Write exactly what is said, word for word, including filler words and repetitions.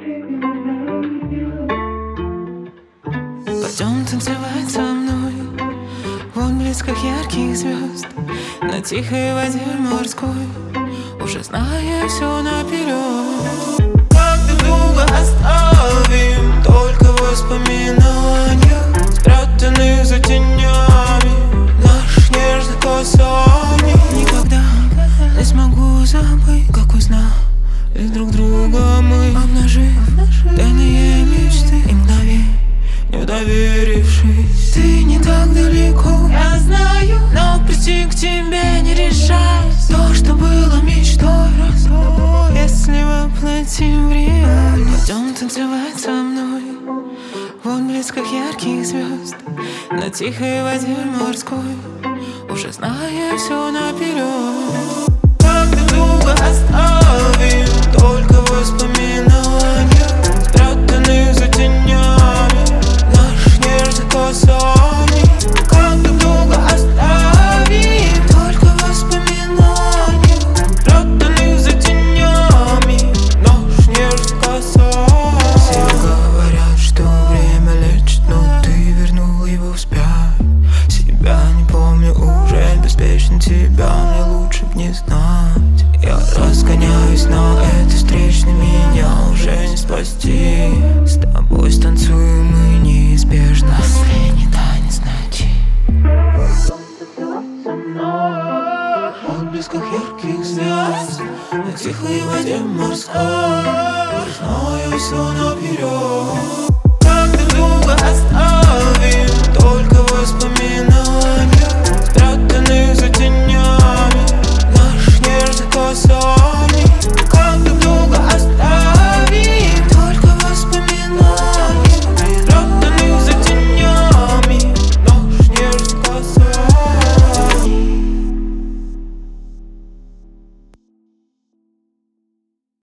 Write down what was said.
Пойдем танцевать со мной в отблесках ярких звезд на тихой воде морской, уже зная все наперед. Как друг друга оставим только воспоминания, спрятанные за тенями наших нежных касаний. Никогда не смогу забыть, как узнали друг друга мы, обнажив тайные мечты и мгновенья, не доверившись. Ты не так далеко, я знаю, но прийти к тебе не решаюсь. То, что было мечтой, если воплотим в реальность. Пойдем танцевать со мной в отблесках ярких звезд на тихой воде морской, уже зная все наперед. Как друг друга оставим только воспоминания, спрятанные за тенями наших нежных касаний. Как друг друга оставим только воспоминания, спрятанные за тенями наших нежных касаний. Все говорят, что время лечит, но ты вернул его вспять. Себя не помню уже, беспечно тебя мне лучше б не знать. Я разгоняюсь, но этой встречной меня уже не спасти. С тобой станцуем мы неизбежно последний танец ночи. В отблесках ярких звезд на тихой воде морской, знаю все наперед. Как друг друга оставим